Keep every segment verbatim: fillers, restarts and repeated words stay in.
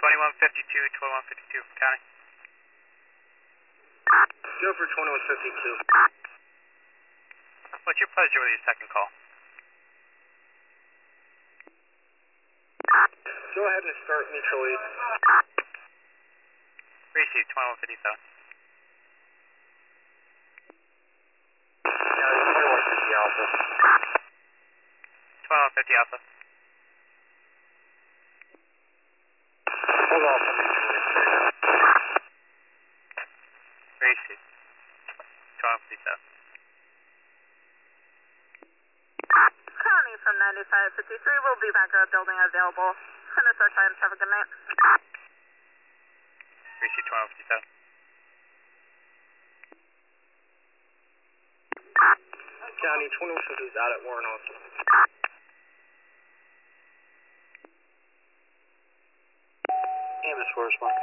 twenty-one fifty-two, twenty-one fifty-two from county. Go for twenty-one fifty-two. What's your pleasure with your second call? Go ahead and start mutual aid. Receive twenty-one fifty-seven. Yeah, twenty-one fifty Alpha. twenty-one fifty Alpha. Hold off on mutual aid. Receive twenty-one fifty-seven. County from ninety-five fifty-three will be back at building available. Finish our times. Have a good night. Receive twenty-one fifty-seven. County, twenty-one fifty is out at Warren Hospital. E M S four respond.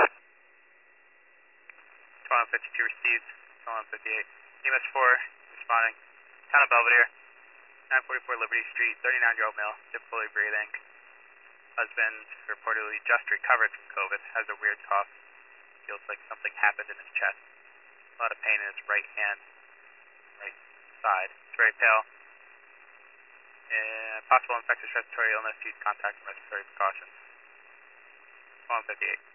twenty-one fifty-two received, twenty-one fifty-eight. E M S four responding. Town of Belvedere, nine forty-four Liberty Street, thirty-nine-year-old male, difficulty breathing. Husband reportedly just recovered from COVID, has a weird cough. Feels like something happened in his chest. A lot of pain in his right hand, right side. It's very pale. Uh, possible infectious respiratory illness, use contact and respiratory precautions. twenty-one fifty-eight.